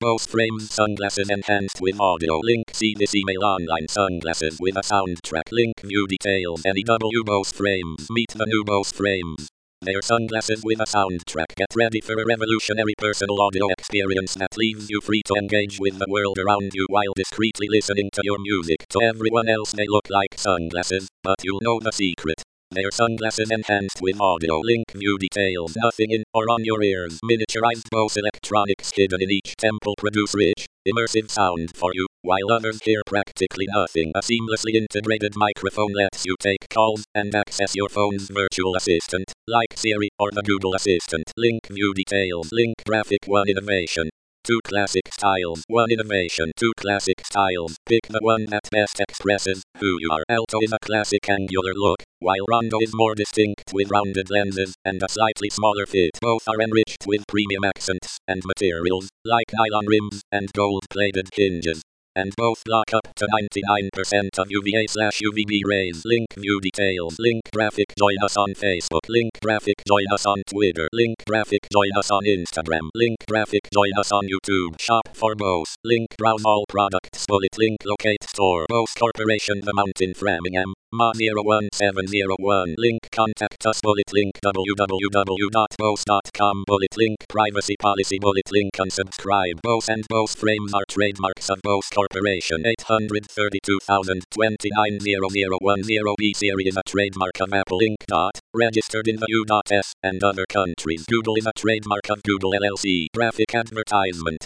Bose frames sunglasses enhanced with audio. Link see this email online sunglasses with a soundtrack. Link view details. NEW Bose frames. Meet the new Bose frames. They're sunglasses with a soundtrack. Get ready for a revolutionary personal audio experience that leaves you free to engage with the world around you while discreetly listening to your music. To everyone else they look like sunglasses, but you'll know the secret. They're sunglasses enhanced with audio. Link view details. Nothing in or on your ears. Miniaturized Bose electronics hidden in each temple produce rich, immersive sound for you, while others hear practically nothing. A seamlessly integrated microphone lets you take calls and access your phone's virtual assistant, like Siri or the Google Assistant. Link view details. Link graphic 1 innovation. 2 classic styles. 1 innovation. 2 classic styles. Pick the one that best expresses who you are. Alto is a classic angular look, while Rondo is more distinct with rounded lenses and a slightly smaller fit. Both are enriched with premium accents and materials, like nylon rims and gold-plated hinges. And both block up to 99% of UVA/UVB rays. Link view details. Link graphic join us on Facebook. Link graphic join us on Twitter. Link graphic join us on Instagram. Link graphic join us on YouTube. Shop for Bose. Link browse all products. Bullet link locate store. Bose Corporation, The Mountain, Framingham. Ma 01701. Link contact us. Bullet link www.bose.com. Bullet link privacy policy. Bullet link unsubscribe. Bose and Bose frames are trademarks of Bose Corporation. 832,029,001. B Series is a trademark of Apple Inc. Registered in the U.S. and other countries. Google is a trademark of Google LLC. Graphic advertisement.